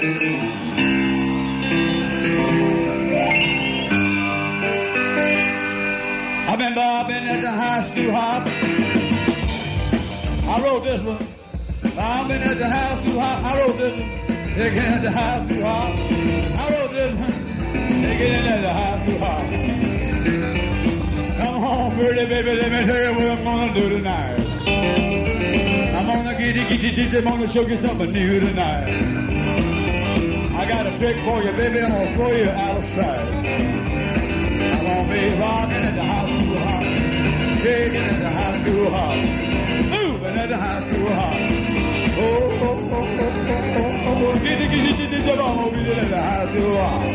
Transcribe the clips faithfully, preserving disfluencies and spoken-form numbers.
I've been bobbing at the high school hop. I wrote this one. I've been at the high school hop. I wrote this one. Again at the high school hop. I wrote this one. Again at the high school hop. Come home, pretty baby, let me tell you what I'm gonna do tonight. I'm gonna get you, get you, get you, I'm gonna show you something new tonight. I got a trick for you, baby, I'm gonna throw you out of sight. I'm gonna be rocking at the high school hop, shaking at the high school hop, moving at the high school hop. Oh, oh, oh, oh, oh, oh, oh, get you, get you, get you, get you, I'm gonna be at the high school hop.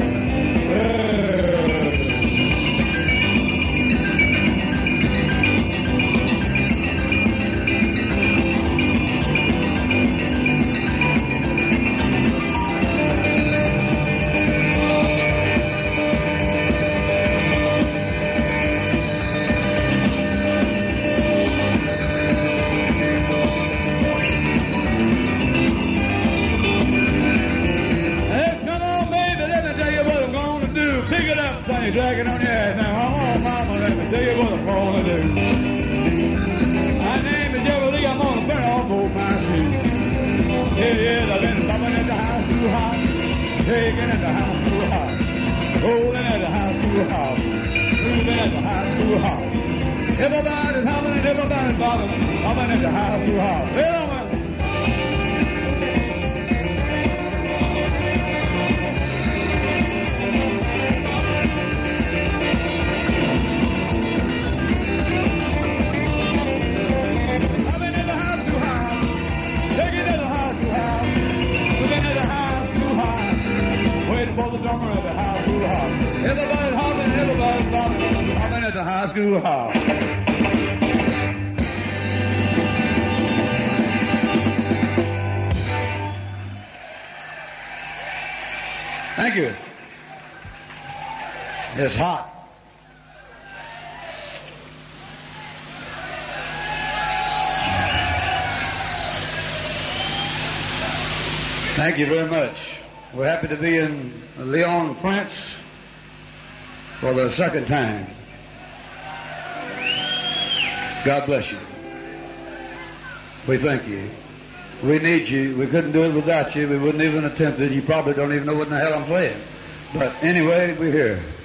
Dragging on your ass now. Come on, mama, let me tell you what I'm gonna do. My name is Jerry Lee. I'm gonna burn off both my shoes. Yeah, yeah, I've been stopping at the high school hop, shaking at the high school hop, rolling at the high school hop, moving at the high school hop. Everybody's hopping and everybody's bobbing, hopping at the high school hop. Hey, on, man. For the drummer at the high school hop. Everybody's hopping, everybody's bobbing, hopping at the high school hop. Thank you. It's hot. Thank you very much. We're happy to be in Lyon, France for the second time. God bless you. We thank you. We need you. We couldn't do it without you. We wouldn't even attempt it. You probably don't even know what in the hell I'm playing. But anyway, we're here.